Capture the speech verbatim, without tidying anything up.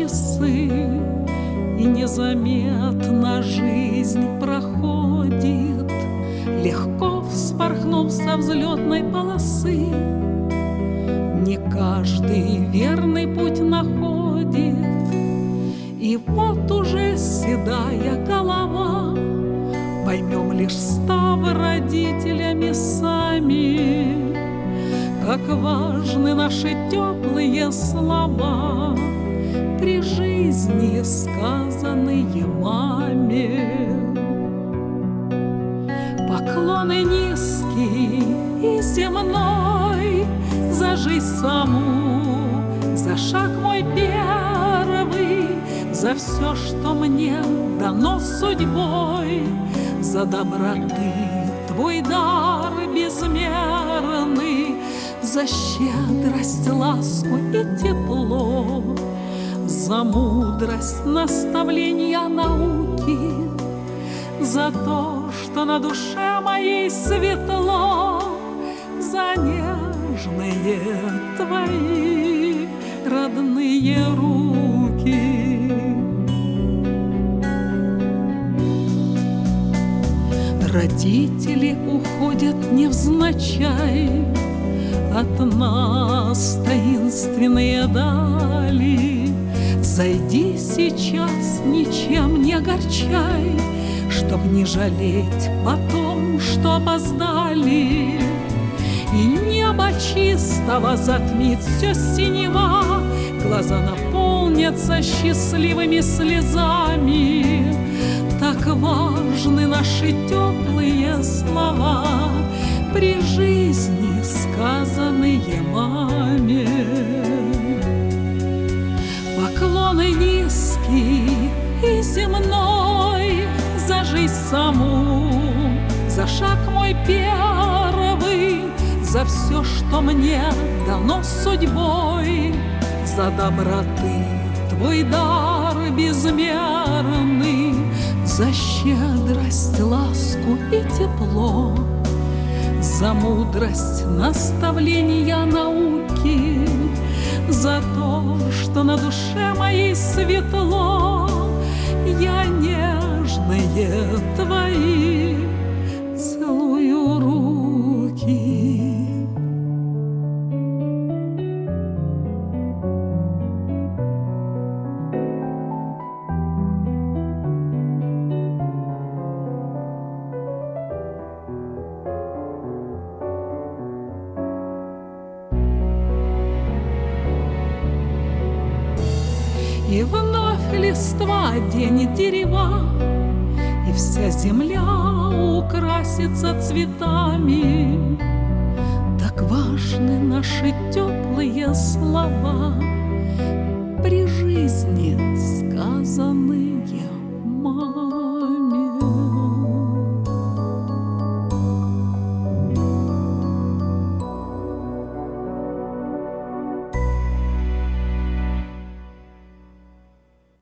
часы, и незаметно жизнь проходит, легко вспорхнув со взлетной полосы. Не каждый верный путь находит, и вот уже седая голова. Поймем лишь, став родителями сами, как важны наши теплые слова, при жизни сказанные маме. Поклоны низкий и земной за жизнь саму, за шаг мой первый, за все, что мне дано судьбой, за доброты твой дар безмерный, за щедрость, ласку и тепло, за мудрость наставления науки, за то, что на душе моей светло, за нежные твои родные руки. Родители уходят невзначай, от нас таинственные дали. Зайди сейчас, ничем не огорчай, чтоб не жалеть потом, что опоздали. И небо чистого затмит все синева, глаза наполнятся счастливыми слезами. Так важны наши теплые слова, при жизни сказанные маме. Поклоны низкий и земной за жизнь саму, за шаг мой первый, за все, что мне дано судьбой, за доброты твой дар безмерный, за щедрость, ласку и тепло, за мудрость наставления науки, за то, что на душе моей светло. Я нежные твои целую руки. И вновь листва оденет дерева, и вся земля украсится цветами. Так важны наши теплые слова, при жизни сказаны